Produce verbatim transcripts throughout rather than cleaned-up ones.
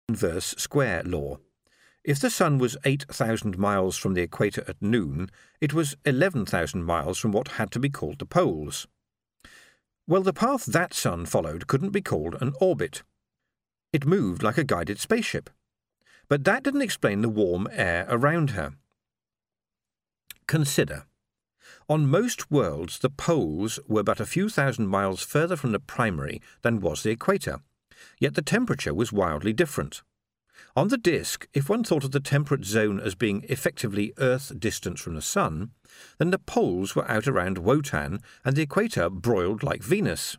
inverse square law. If the sun was eight thousand miles from the equator at noon, it was eleven thousand miles from what had to be called the poles. Well, the path that sun followed couldn't be called an orbit. It moved like a guided spaceship. But that didn't explain the warm air around her. Consider. On most worlds, the poles were but a few thousand miles further from the primary than was the equator, yet the temperature was wildly different. On the disk, if one thought of the temperate zone as being effectively Earth distance from the sun, then the poles were out around Wotan and the equator broiled like Venus.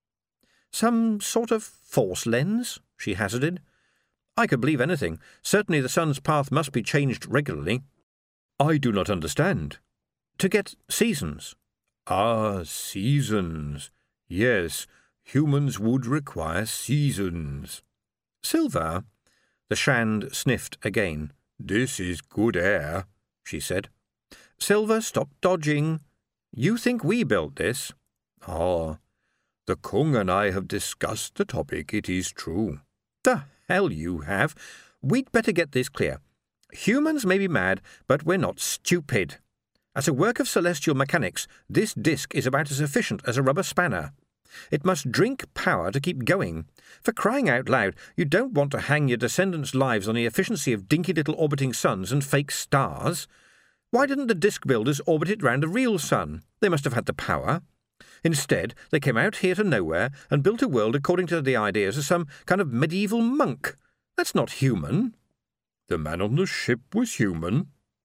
Some sort of force lens, she hazarded. I could believe anything. Certainly the sun's path must be changed regularly. I do not understand. To get seasons. Ah, seasons. Yes, humans would require seasons. Silver. The Shand sniffed again. This is good air, she said. Silver, stop dodging. You think we built this? Ah, the Kung and I have discussed the topic, it is true. The hell you have. We'd better get this clear. Humans may be mad, but we're not stupid. As a work of celestial mechanics, this disk is about as efficient as a rubber spanner. It must drink power to keep going. For crying out loud, you don't want to hang your descendants' lives on the efficiency of dinky little orbiting suns and fake stars. Why didn't the disk builders orbit it round a real sun? They must have had the power. Instead, they came out here to nowhere and built a world according to the ideas of some kind of medieval monk. That's not human. The man on the ship was human.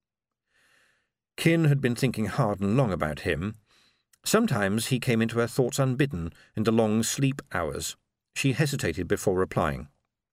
Kin had been thinking hard and long about him. Sometimes he came into her thoughts unbidden in the long sleep hours. She hesitated before replying.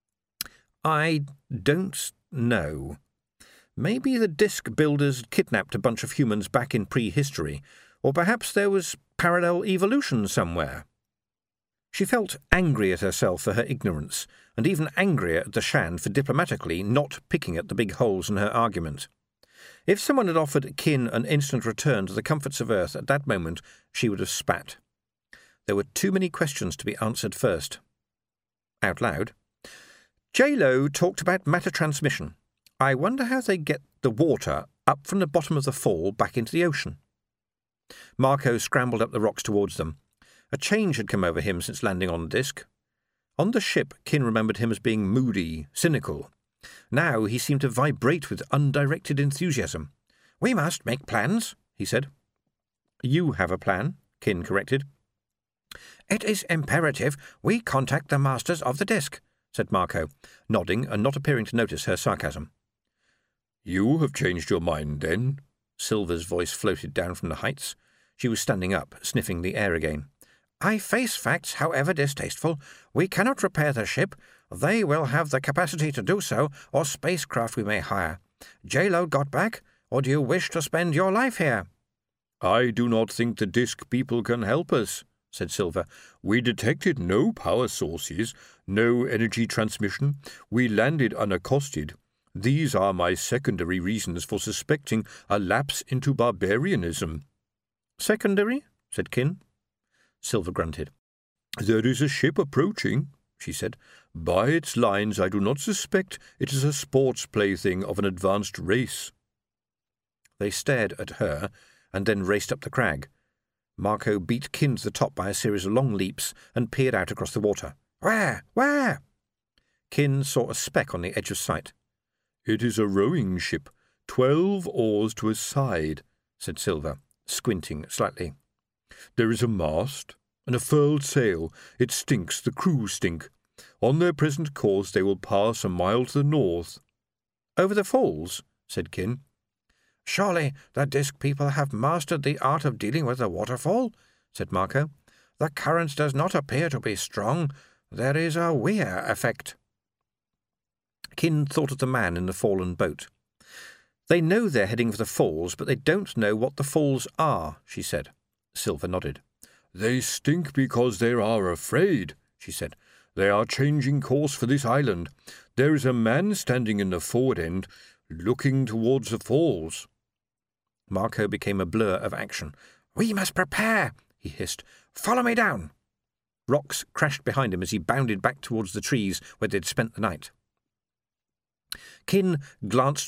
I don't know. Maybe the disk builders kidnapped a bunch of humans back in prehistory, or perhaps there was parallel evolution somewhere. She felt angry at herself for her ignorance, and even angrier at the Shand for diplomatically not picking at the big holes in her argument. If someone had offered Kin an instant return to the comforts of Earth at that moment, she would have spat. There were too many questions to be answered first. Out loud. J-Lo talked about matter transmission. I wonder how they get the water up from the bottom of the fall back into the ocean. Marco scrambled up the rocks towards them. A change had come over him since landing on the disk. On the ship, Kin remembered him as being moody, cynical. Now he seemed to vibrate with undirected enthusiasm. We must make plans, he said. You have a plan, Kin corrected. It is imperative we contact the masters of the disk, said Marco, nodding and not appearing to notice her sarcasm. You have changed your mind, then? Silver's voice floated down from the heights. She was standing up, sniffing the air again. I face facts, however distasteful. We cannot repair the ship. They will have the capacity to do so, or spacecraft we may hire. J-Lo got back, or do you wish to spend your life here? I do not think the disk people can help us, said Silver. We detected no power sources, no energy transmission. We landed unaccosted. These are my secondary reasons for suspecting a lapse into barbarianism. Secondary? Said Kin. Silver grunted. There is a ship approaching, she said. By its lines I do not suspect it is a sports plaything of an advanced race. They stared at her, and then raced up the crag. Marco beat Kin to the top by a series of long leaps and peered out across the water. Where? Where? Kin saw a speck on the edge of sight. It is a rowing ship, twelve oars to a side, said Silver, squinting slightly. There is a mast and a furled sail. It stinks, the crew stink. On their present course they will pass a mile to the north. Over the falls, said Kin. Surely the disk people have mastered the art of dealing with the waterfall, said Marco. The current does not appear to be strong. There is a weir effect. Kin thought of the man in the fallen boat. They know they're heading for the falls, but they don't know what the falls are, she said. Silver nodded. They stink because they are afraid, she said. They are changing course for this island. There is a man standing in the forward end, looking towards the falls. Marco became a blur of action. We must prepare, he hissed. Follow me down. Rocks crashed behind him as he bounded back towards the trees where they'd spent the night. Kin glanced